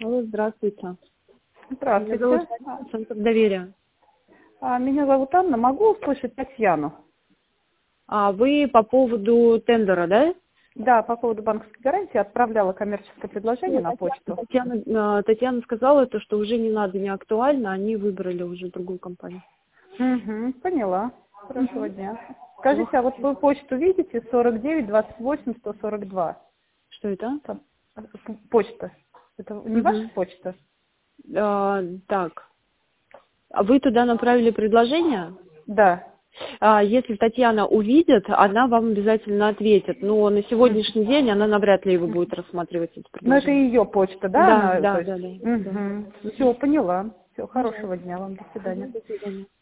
Алло, здравствуйте. Меня зовут Здравствуйте. Центр доверия. Меня зовут Анна. Могу услышать Татьяну? Вы по поводу тендера, да? Да, по поводу банковской гарантии отправляла коммерческое предложение Нет, на почту. Татьяна сказала, то, что уже не надо, не актуально, они выбрали уже другую компанию. Угу, поняла. Хорошего дня. Всего Скажите, а вот вы почту видите 49 28 142? Что это? Там, почта. Это не ваша Мгм. почта? Так, а вы туда направили предложение? Да. Если Татьяна увидит, она вам обязательно ответит. Но на сегодняшний день она навряд ли его будет рассматривать, это Ну, это предложение. ее почта, да? Да, Она, то да, есть... да, да. Да. Угу. Все, поняла. Все, хорошего Пожалуйста. дня вам. До свидания. До свидания.